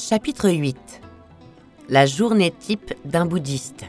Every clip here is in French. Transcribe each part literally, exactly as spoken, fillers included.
Chapitre huit. La journée type d'un bouddhiste.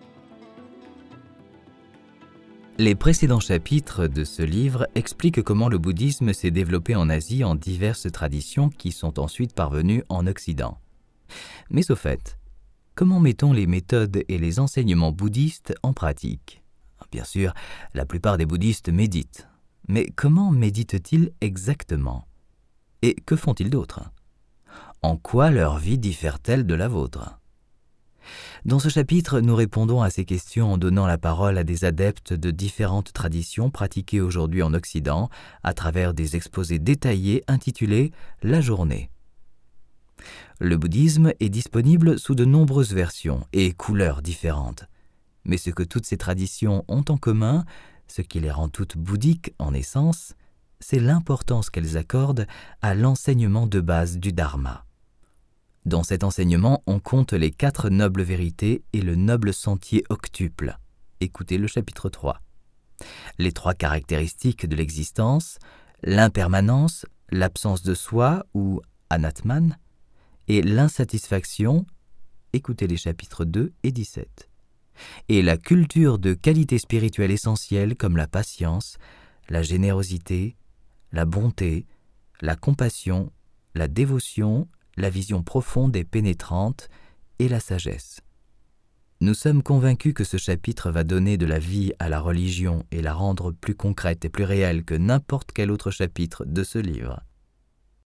Les précédents chapitres de ce livre expliquent comment le bouddhisme s'est développé en Asie en diverses traditions qui sont ensuite parvenues en Occident. Mais au fait, comment mettons les méthodes et les enseignements bouddhistes en pratique ? Bien sûr, la plupart des bouddhistes méditent. Mais comment méditent-ils exactement ? Et que font-ils d'autre ? En quoi leur vie diffère-t-elle de la vôtre ? Dans ce chapitre, nous répondons à ces questions en donnant la parole à des adeptes de différentes traditions pratiquées aujourd'hui en Occident à travers des exposés détaillés intitulés « La journée ». Le bouddhisme est disponible sous de nombreuses versions et couleurs différentes. Mais ce que toutes ces traditions ont en commun, ce qui les rend toutes bouddhiques en essence, c'est l'importance qu'elles accordent à l'enseignement de base du Dharma. Dans cet enseignement, on compte les quatre nobles vérités et le noble sentier octuple. Écoutez le chapitre trois. Les trois caractéristiques de l'existence, l'impermanence, l'absence de soi ou anatman, et l'insatisfaction, écoutez les chapitres deux et dix-sept. Et la culture de qualités spirituelles essentielles comme la patience, la générosité, la bonté, la compassion, la dévotion, la vision profonde et pénétrante et la sagesse. Nous sommes convaincus que ce chapitre va donner de la vie à la religion et la rendre plus concrète et plus réelle que n'importe quel autre chapitre de ce livre.